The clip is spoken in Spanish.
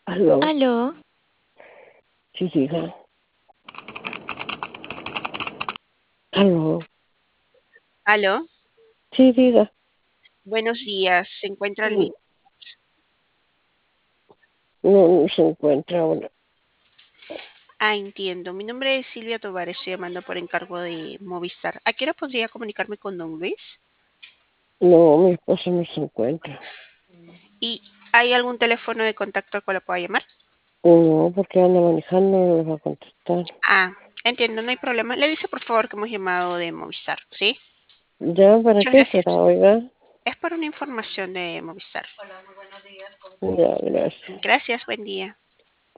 Aló, Aló, sí, diga. Aló, Aló, sí, diga. buenos días. ¿Se encuentra Mm, Luis? No, no se encuentra ahora. Ah, entiendo. Mi nombre es Silvia Tovar. Estoy llamando por encargo de Movistar. ¿A qué hora podría comunicarme con don Luis? No, mi esposo no se encuentra. ¿Y hay algún teléfono de contacto al cual lo pueda llamar? No, porque anda manejando, no le va a contestar. Ah, entiendo, no hay problema. Le dice por favor que hemos llamado de Movistar, ¿sí? ¿Ya para Muchas qué será, gracias. oiga? Es por una información de Movistar. Ya, gracias. Gracias, buen día.